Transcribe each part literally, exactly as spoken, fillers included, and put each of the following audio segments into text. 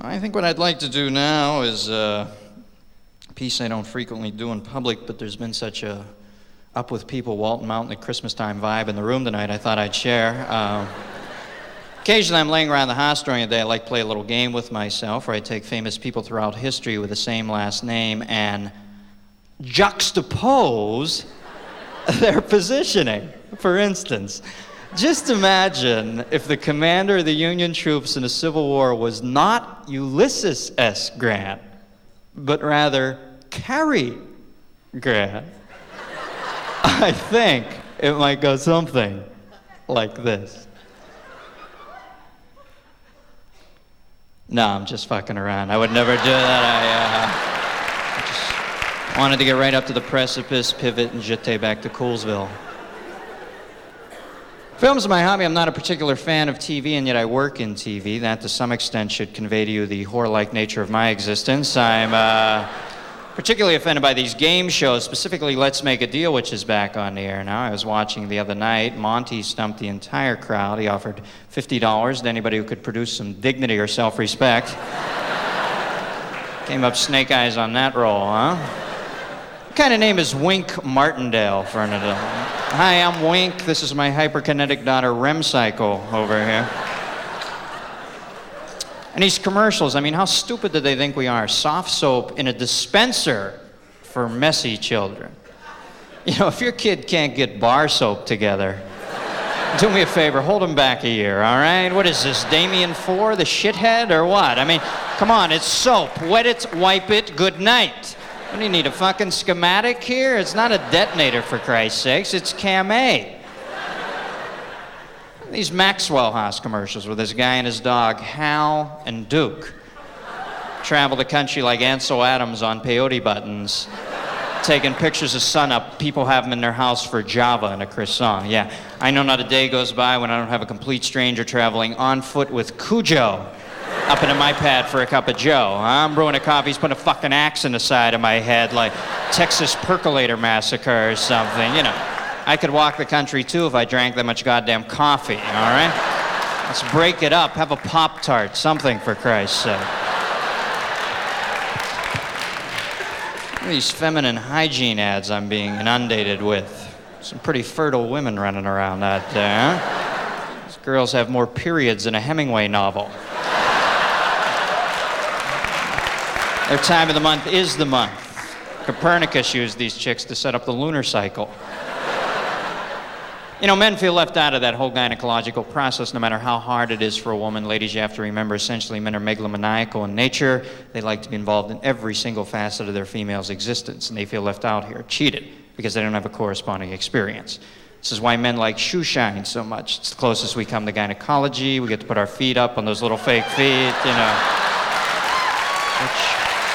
I think what I'd like to do now is uh, a piece I don't frequently do in public, but there's been such a up with people, Walton Mountain at Christmas time vibe in the room tonight I thought I'd share. Um, occasionally I'm laying around the house during the day. I like to play a little game with myself where I take famous people throughout history with the same last name and juxtapose their positioning. For instance, just imagine if the commander of the Union troops in the Civil War was not Ulysses S. Grant, but rather Cary Grant. I think it might go something like this. No, I'm just fucking around. I would never do that. I, uh, I just wanted to get right up to the precipice, pivot, and jete back to Coolsville. Film's my hobby. I'm not a particular fan of T V, and yet I work in T V. That, to some extent, should convey to you the whore-like nature of my existence. I'm uh, particularly offended by these game shows, specifically Let's Make a Deal, which is back on the air now. I was watching the other night. Monty stumped the entire crowd. He offered fifty dollars to anybody who could produce some dignity or self-respect. Came up snake eyes on that roll, huh? What kind of name is Wink Martindale for an adult? Hi, I'm Wink. This is my hyperkinetic daughter, Rem Cycle, over here. And these commercials, I mean, how stupid do they think we are? Soft soap in a dispenser for messy children. You know, if your kid can't get bar soap together, do me a favor, hold him back a year, all right? What is this, Damien four, the shithead, or what? I mean, come on, it's soap. Wet it, wipe it, good night. What do you need, a fucking schematic here? It's not a detonator, for Christ's sakes. It's Cam A. These Maxwell House commercials with this guy and his dog, Hal and Duke, travel the country like Ansel Adams on peyote buttons, taking pictures of sunup. People have them in their house for Java and a croissant. Yeah, I know not a day goes by when I don't have a complete stranger traveling on foot with Cujo up into my pad for a cup of joe. I'm brewing a coffee, he's putting a fucking axe in the side of my head like Texas Percolator Massacre or something, you know. I could walk the country too if I drank that much goddamn coffee, all right? Let's break it up, have a Pop-Tart, something for Christ's sake. These feminine hygiene ads I'm being inundated with. Some pretty fertile women running around out there, huh? These girls have more periods than a Hemingway novel. Their time of the month is the month. Copernicus used these chicks to set up the lunar cycle. You know, men feel left out of that whole gynecological process no matter how hard it is for a woman. Ladies, you have to remember, essentially, men are megalomaniacal in nature. They like to be involved in every single facet of their female's existence, and they feel left out here, cheated, because they don't have a corresponding experience. This is why men like shoe shine so much. It's the closest we come to gynecology. We get to put our feet up on those little fake feet, you know. Which...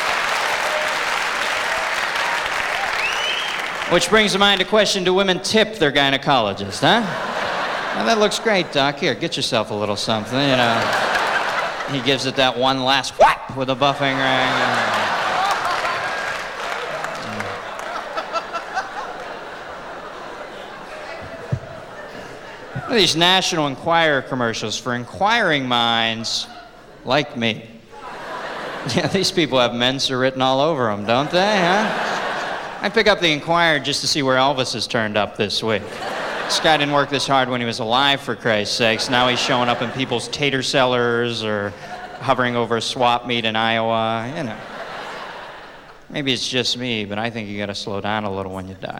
Which brings to mind a question, do women tip their gynecologist, huh? Now that looks great, Doc. Here, get yourself a little something, you know. He gives it that one last whap with a buffing ring. What are these National Enquirer commercials for inquiring minds like me? Yeah, these people have Mensa written all over them, don't they, huh? I pick up the Enquirer just to see where Elvis has turned up this week. This guy didn't work this hard when he was alive, for Christ's sakes. Now he's showing up in people's tater cellars or hovering over a swap meet in Iowa, you know. Maybe it's just me, but I think you gotta slow down a little when you die.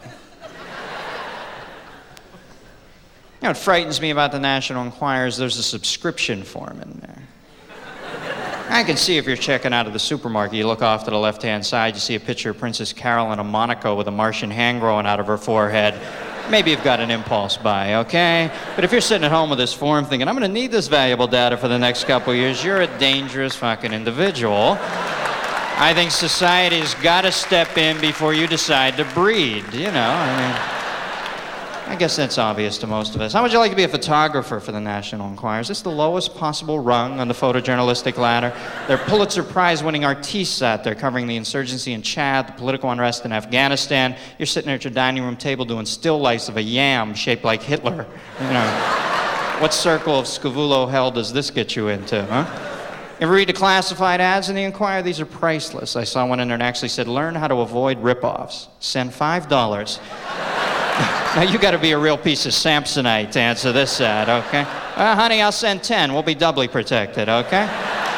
You know what frightens me about the National Enquirer is there's a subscription form in there. I can see if you're checking out of the supermarket, you look off to the left-hand side, you see a picture of Princess Carol in a Monaco with a Martian hand growing out of her forehead. Maybe you've got an impulse buy, okay? But if you're sitting at home with this form thinking, I'm gonna need this valuable data for the next couple of years, you're a dangerous fucking individual. I think society's gotta step in before you decide to breed, you know, I mean... I guess that's obvious to most of us. How would you like to be a photographer for the National Enquirer? Is this the lowest possible rung on the photojournalistic ladder? There are Pulitzer Prize-winning artistes out there covering the insurgency in Chad, the political unrest in Afghanistan. You're sitting there at your dining room table doing still lifes of a yam shaped like Hitler. You know, what circle of Scavulo hell does this get you into, huh? Ever read the classified ads in the Enquirer? These are priceless. I saw one in there and actually said, learn how to avoid ripoffs. Send five dollars. Now you gotta be a real piece of Samsonite to answer this ad, okay? Well, honey, I'll send ten. We'll be doubly protected, okay?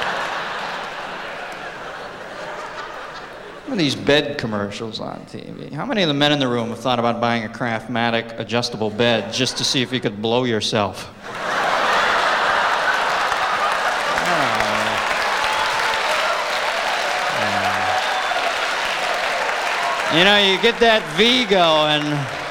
What are these bed commercials on T V? How many of the men in the room have thought about buying a Craftmatic adjustable bed just to see if you could blow yourself? You know, you get that V going,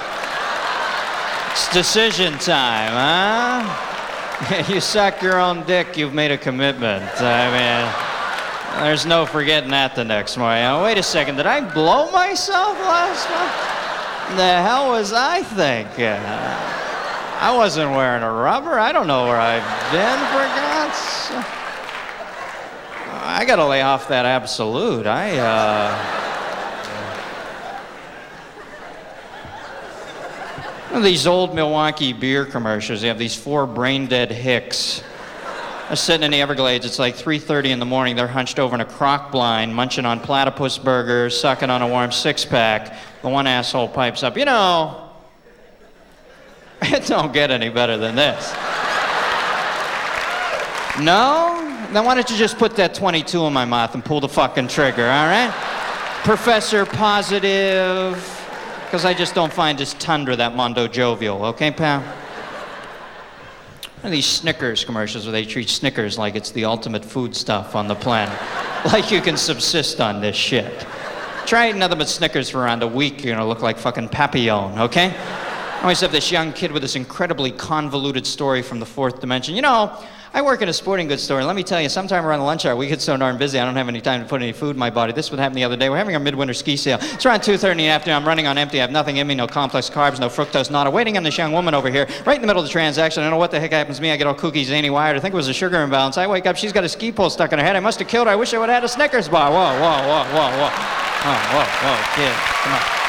it's decision time, huh? You suck your own dick, you've made a commitment. I mean, there's no forgetting that the next morning. Oh, wait a second, did I blow myself last month? The hell was I thinking? I wasn't wearing a rubber. I don't know where I've been, for God's sake. I gotta lay off that Absolute. I, uh... These old Milwaukee beer commercials, you have these four brain-dead hicks. They're sitting in the Everglades, it's like three thirty in the morning, they're hunched over in a crock blind, munching on platypus burgers, sucking on a warm six-pack. The one asshole pipes up, you know, it don't get any better than this. No? Then why don't you just put that twenty-two in my mouth and pull the fucking trigger, all right? Professor Positive... Because I just don't find this tundra that mondo jovial, okay, pal? One of these Snickers commercials where they treat Snickers like it's the ultimate food stuff on the planet. Like you can subsist on this shit. Try eating nothing but Snickers for around a week, you're gonna look like fucking Papillon, okay? I always have this young kid with this incredibly convoluted story from the fourth dimension. You know, I work in a sporting goods store, and let me tell you, sometime around the lunch hour, we get so darn busy, I don't have any time to put any food in my body. This would happen the other day. We're having our midwinter ski sale. It's around two thirty in the afternoon. I'm running on empty. I have nothing in me, no complex carbs, no fructose, nada. Waiting on this young woman over here, right in the middle of the transaction. I don't know what the heck happens to me. I get all kooky, zany, wired. I think it was a sugar imbalance. I wake up, she's got a ski pole stuck in her head. I must have killed her. I wish I would have had a Snickers bar. Whoa, whoa, whoa, whoa, whoa. Oh, whoa, whoa, kid. Come on.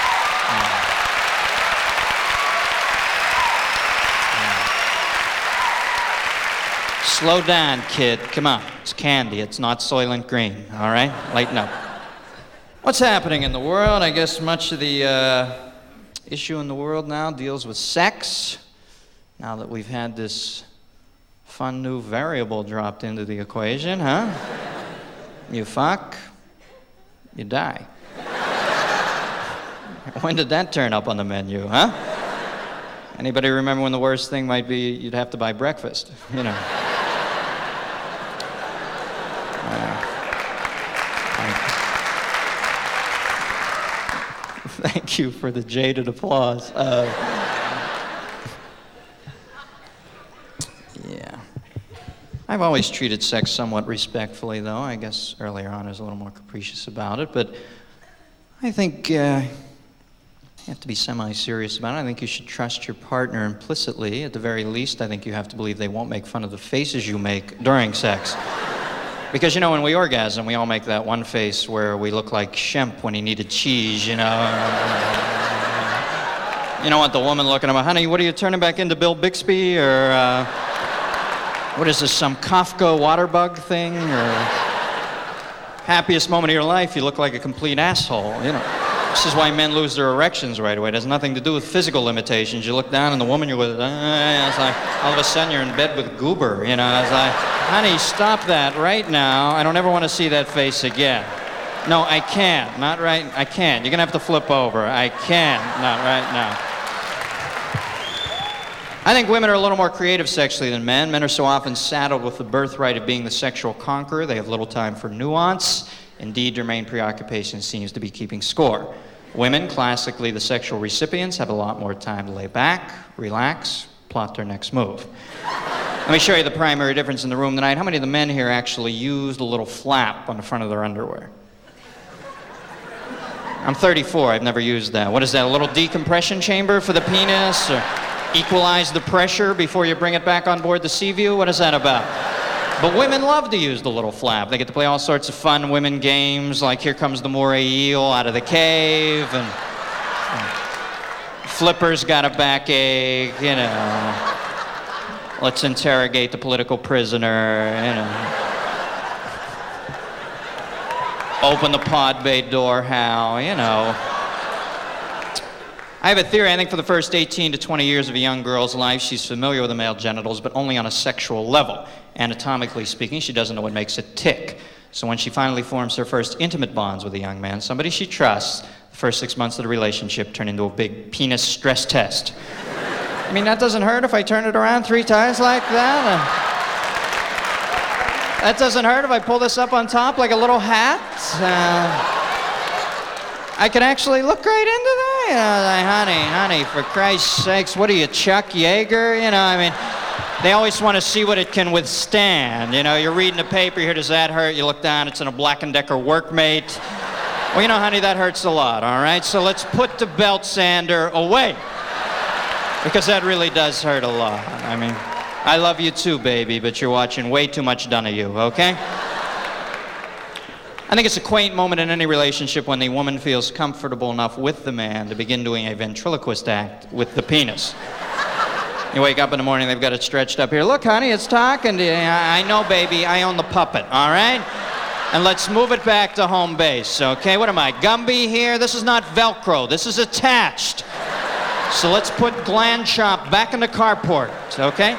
Slow down, kid. Come on. It's candy. It's not Soylent Green. All right? Lighten up. What's happening in the world? I guess much of the uh, issue in the world now deals with sex. Now that we've had this fun new variable dropped into the equation, huh? You fuck, you die. When did that turn up on the menu, huh? Anybody remember when the worst thing might be you'd have to buy breakfast, you know? Thank you for the jaded applause. Uh, yeah. I've always treated sex somewhat respectfully, though. I guess earlier on I was a little more capricious about it, but I think uh, you have to be semi-serious about it. I think you should trust your partner implicitly. At the very least, I think you have to believe they won't make fun of the faces you make during sex. Because, you know, when we orgasm, we all make that one face where we look like Shemp when he needed cheese, you know. You don't want the woman looking at him, honey, what are you turning back into Bill Bixby? Or, uh, what is this, some Kafka water bug thing? Or happiest moment of your life, you look like a complete asshole, you know. This is why men lose their erections right away. It has nothing to do with physical limitations. You look down and the woman you're with, uh, it's like, all of a sudden you're in bed with Goober, you know. It's like, honey, stop that right now. I don't ever want to see that face again. No, I can't. Not right. I can't. You're going to have to flip over. I can't. Not right now. I think women are a little more creative sexually than men. Men are so often saddled with the birthright of being the sexual conqueror. They have little time for nuance. Indeed, their main preoccupation seems to be keeping score. Women, classically the sexual recipients, have a lot more time to lay back, relax, plot their next move. Let me show you the primary difference in the room tonight. How many of the men here actually used a little flap on the front of their underwear? I'm thirty-four, I've never used that. What is that, a little decompression chamber for the penis? Or equalize the pressure before you bring it back on board the Seaview? What is that about? But women love to use the little flap. They get to play all sorts of fun women games, like Here Comes the Moray Eel out of the cave, and, and Flipper's got a backache, you know. Let's interrogate the political prisoner, you know. Open the pod bay door, Hal, you know. I have a theory. I think for the first eighteen to twenty years of a young girl's life, she's familiar with the male genitals, but only on a sexual level. Anatomically speaking, she doesn't know what makes it tick. So when she finally forms her first intimate bonds with a young man, somebody she trusts, the first six months of the relationship turn into a big penis stress test. I mean, that doesn't hurt if I turn it around three times like that. Uh, that doesn't hurt if I pull this up on top like a little hat. Uh, I can actually look right into that. You know, like, honey, honey, for Christ's sakes, what are you, Chuck Yeager? You know, I mean, they always want to see what it can withstand. You know, you're reading the paper, you hear, does that hurt? You look down, it's in a Black and Decker Workmate. Well, you know, honey, that hurts a lot, all right? So let's put the belt sander away. Because that really does hurt a lot. I mean, I love you too, baby, but you're watching way too much Donahue, okay? I think it's a quaint moment in any relationship when the woman feels comfortable enough with the man to begin doing a ventriloquist act with the penis. You wake up in the morning, they've got it stretched up here. Look, honey, it's talking to you. I know, baby, I own the puppet, all right? And let's move it back to home base, okay? What am I, Gumby here? This is not Velcro, this is attached. So let's put Gland Chop back in the carport, okay?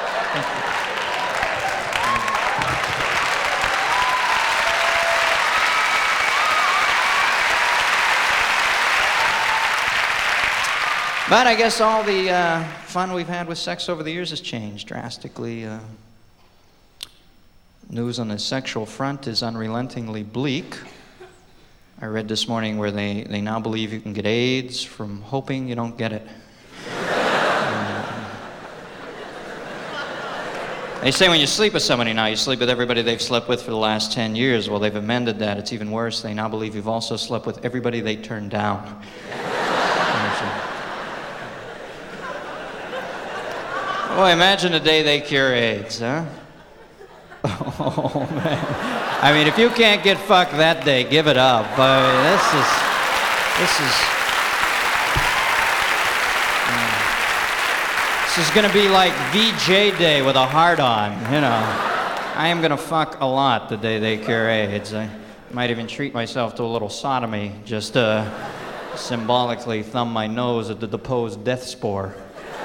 But I guess all the uh, fun we've had with sex over the years has changed drastically. Uh, news on the sexual front is unrelentingly bleak. I read this morning where they, they now believe you can get AIDS from hoping you don't get it. uh, they say when you sleep with somebody now, you sleep with everybody they've slept with for the last ten years. Well, they've amended that. It's even worse. They now believe you've also slept with everybody they turned down. Boy, imagine the day they cure AIDS, huh? Oh, man. I mean, if you can't get fucked that day, give it up. I mean, this is... This is... Mm, this is gonna be like V J Day with a heart-on, you know. I am gonna fuck a lot the day they cure AIDS. I might even treat myself to a little sodomy, just to symbolically thumb my nose at the deposed death spore.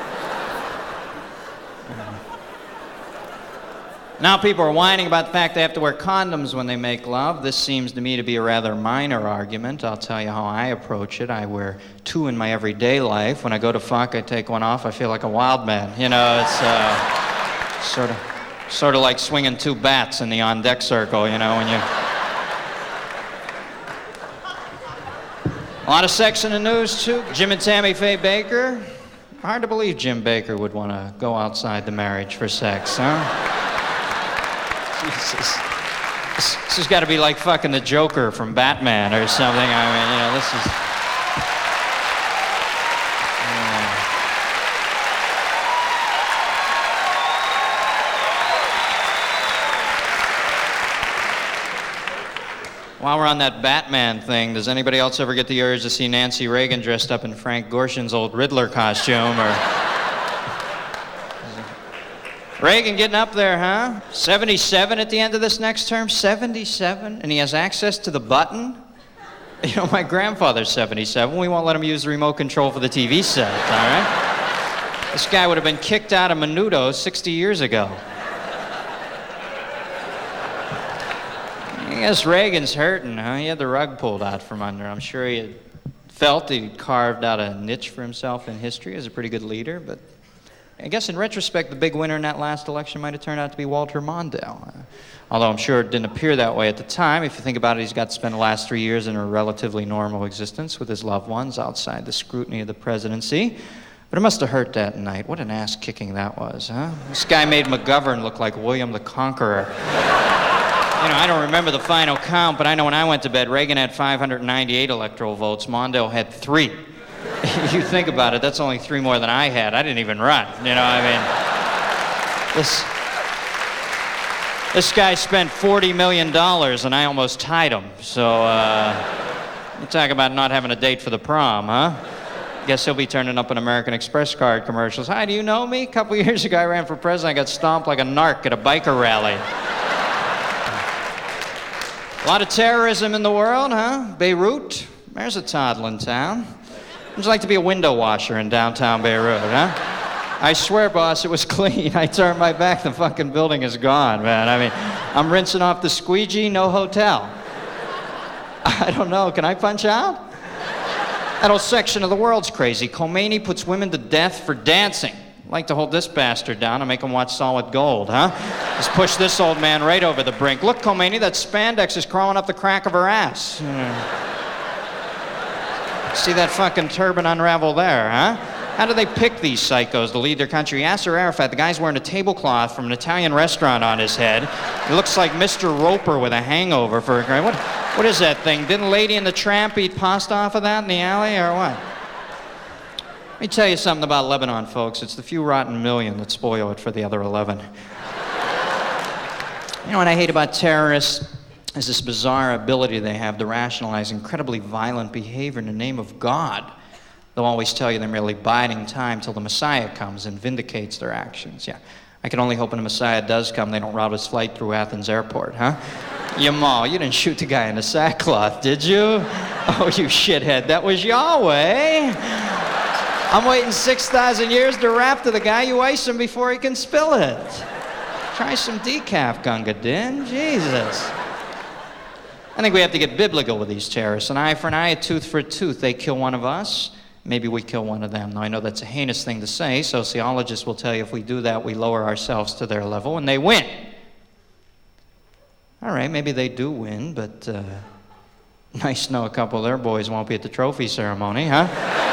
Now people are whining about the fact they have to wear condoms when they make love. This seems to me to be a rather minor argument. I'll tell you how I approach it. I wear two in my everyday life. When I go to fuck, I take one off. I feel like a wild man. You know, it's uh, sort of, sort of like swinging two bats in the on-deck circle, you know, when you... A lot of sex in the news, too. Jim and Tammy Faye Baker. Hard to believe Jim Baker would want to go outside the marriage for sex, huh? Jesus. This, this has got to be like fucking the Joker from Batman or something. I mean, you know, this is... Yeah. While we're on that Batman thing, does anybody else ever get the urge to see Nancy Reagan dressed up in Frank Gorshin's old Riddler costume, or... Reagan getting up there, huh? seventy-seven at the end of this next term? seventy-seven? And he has access to the button? You know, my grandfather's seventy-seven. We won't let him use the remote control for the T V set, all right? This guy would have been kicked out of Menudo sixty years ago. I guess Reagan's hurting, huh? He had the rug pulled out from under. I'm sure he had felt he'd carved out a niche for himself in history as a pretty good leader, but I guess in retrospect, the big winner in that last election might have turned out to be Walter Mondale. Uh, although I'm sure it didn't appear that way at the time. If you think about it, he's got to spend the last three years in a relatively normal existence with his loved ones outside the scrutiny of the presidency. But it must have hurt that night. What an ass-kicking that was, huh? This guy made McGovern look like William the Conqueror. You know, I don't remember the final count, but I know when I went to bed, Reagan had five hundred ninety-eight electoral votes. Mondale had three. You think about it, that's only three more than I had. I didn't even run, you know, I mean, this, this guy spent forty million dollars and I almost tied him, so, uh, you talk about not having a date for the prom, huh? Guess he'll be turning up in American Express card commercials. Hi, do you know me? A couple years ago I ran for president, I got stomped like a narc at a biker rally. lot of terrorism in the world, huh? Beirut, there's a toddling town. Would you like to be a window washer in downtown Beirut, huh? I swear, boss, it was clean. I turned my back, the fucking building is gone, man. I mean, I'm rinsing off the squeegee, no hotel. I don't know, can I punch out? That whole section of the world's crazy. Khomeini puts women to death for dancing. I'd like to hold this bastard down and make him watch Solid Gold, huh? Just push this old man right over the brink. Look, Khomeini, that spandex is crawling up the crack of her ass. Yeah. See that fucking turban unravel there, huh? How do they pick these psychos to lead their country? Yasser Arafat, the guy's wearing a tablecloth from an Italian restaurant on his head. He looks like Mister Roper with a hangover for a what? What is that thing? Didn't Lady and the Tramp eat pasta off of that in the alley, or what? Let me tell you something about Lebanon, folks. It's the few rotten million that spoil it for the other eleven. You know what I hate about terrorists? Is this bizarre ability they have to rationalize incredibly violent behavior in the name of God. They'll always tell you they're merely biding time till the Messiah comes and vindicates their actions. Yeah, I can only hope when the Messiah does come, they don't route his flight through Athens airport, huh? Yamal, you didn't shoot the guy in the sackcloth, did you? Oh, you shithead, that was Yahweh. I'm waiting six thousand years to rap to the guy, you ice him before he can spill it. Try some decaf, Gunga Din, Jesus. I think we have to get biblical with these terrorists. An eye for an eye, a tooth for a tooth. They kill one of us, maybe we kill one of them. Now, I know that's a heinous thing to say. Sociologists will tell you if we do that, we lower ourselves to their level, and they win. All right, maybe they do win, but uh, nice to know a couple of their boys won't be at the trophy ceremony, huh?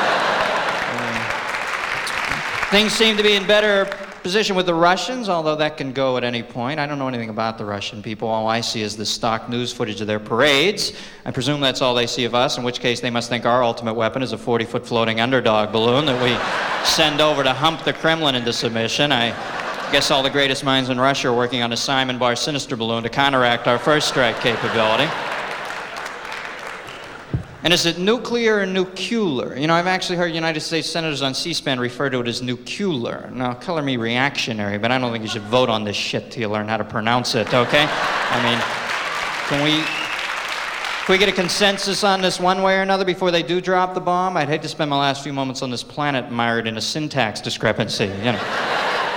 um, things seem to be in better position with the Russians, although that can go at any point. I don't know anything about the Russian people. All I see is the stock news footage of their parades. I presume that's all they see of us, in which case they must think our ultimate weapon is a forty-foot floating underdog balloon that we send over to hump the Kremlin into submission. I guess all the greatest minds in Russia are working on a Simon Bar Sinister balloon to counteract our first strike capability. And is it nuclear or nuclear? You know, I've actually heard United States senators on C-SPAN refer to it as nuclear. Now, color me reactionary, but I don't think you should vote on this shit till you learn how to pronounce it, okay? I mean, can we, can we get a consensus on this one way or another before they do drop the bomb? I'd hate to spend my last few moments on this planet mired in a syntax discrepancy, you know.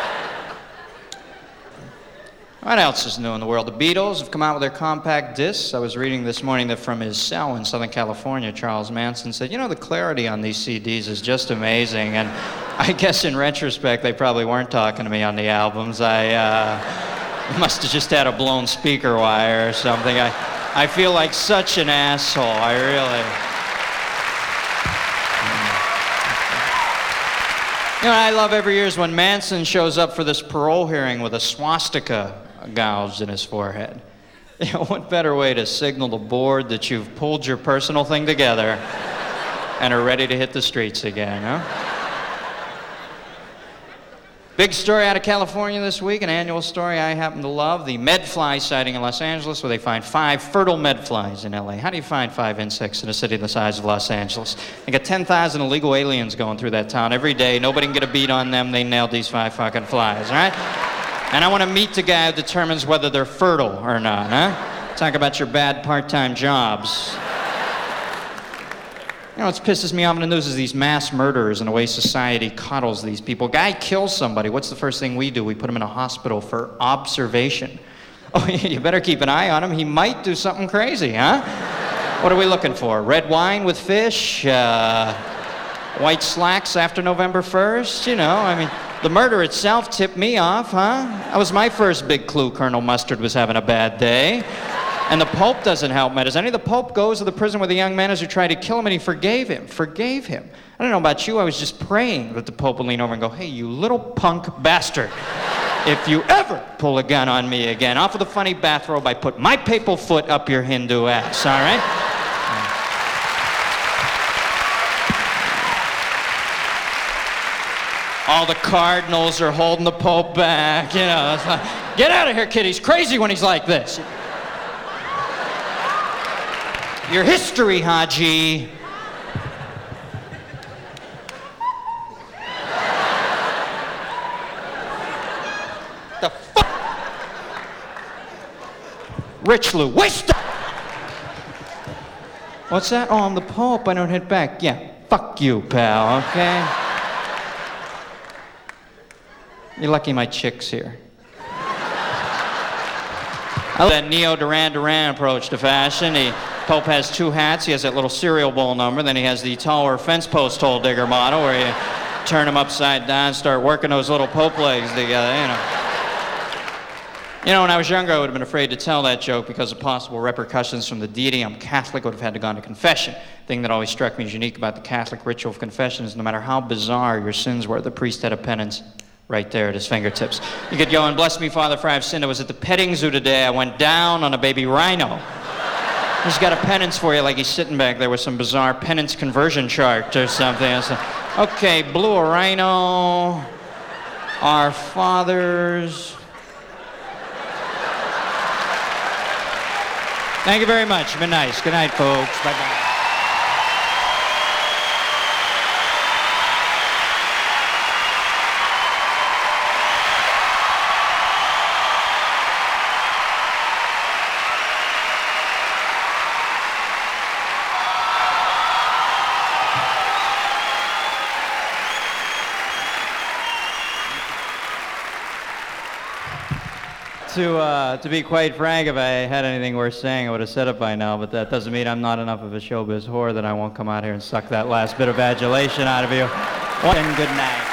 What else is new in the world? The Beatles have come out with their compact discs. I was reading this morning that from his cell in Southern California, Charles Manson said, you know, the clarity on these C Ds is just amazing. And I guess in retrospect, they probably weren't talking to me on the albums. I uh, must have just had a blown speaker wire or something. I, I feel like such an asshole. I really... You know what I love every year is when Manson shows up for this parole hearing with a swastika gouged in his forehead. You know, what better way to signal the board that you've pulled your personal thing together and are ready to hit the streets again, huh? Big story out of California this week, an annual story I happen to love, the medfly sighting in Los Angeles, where they find five fertile medflies in L A. How do you find five insects in a city the size of Los Angeles? They got ten thousand illegal aliens going through that town every day. Nobody can get a beat on them. They nailed these five fucking flies, all right? And I want to meet the guy who determines whether they're fertile or not, huh? Talk about your bad part-time jobs. You know, what pisses me off in the news is these mass murderers and the way society coddles these people. Guy kills somebody, what's the first thing we do? We put him in a hospital for observation. Oh, you better keep an eye on him. He might do something crazy, huh? What are we looking for? Red wine with fish? Uh, white slacks after November first? You know, I mean, the murder itself tipped me off, huh? That was my first big clue Colonel Mustard was having a bad day. And the Pope doesn't help matters any. The Pope goes to the prison where the young man is who tried to kill him, and he forgave him. Forgave him. I don't know about you, I was just praying that the Pope would lean over and go, hey, you little punk bastard. If you ever pull a gun on me again, off of the funny bathrobe, I put my papal foot up your Hindu ass, all right? All the cardinals are holding the Pope back, you know. It's like, get out of here, kid. He's crazy when he's like this. Your history, Haji. The fuck? Rich Lou, waste What's that? Oh, I'm the Pope. I don't hit back. Yeah, fuck you, pal, okay? You're lucky my chick's here. I love that Neo Duran Duran approach to fashion. The Pope has two hats. He has that little cereal bowl number. Then he has the taller fence post hole digger model where you turn them upside down, start working those little Pope legs together, you know. You know, when I was younger, I would have been afraid to tell that joke because of possible repercussions from the deity. I'm Catholic, would have had to go to confession. The thing that always struck me as unique about the Catholic ritual of confession is no matter how bizarre your sins were, the priest had a penance right there at his fingertips. You could go and bless me, Father, for I've sinned. I was at the petting zoo today. I went down on a baby rhino. He's got a penance for you, like he's sitting back there with some bizarre penance conversion chart or something. I said, okay, blew a rhino, our fathers. Thank you very much. Been nice. Good night, folks. Bye-bye. To, uh, to be quite frank, if I had anything worth saying, I would have said it by now, but that doesn't mean I'm not enough of a showbiz whore that I won't come out here and suck that last bit of adulation out of you. And good night.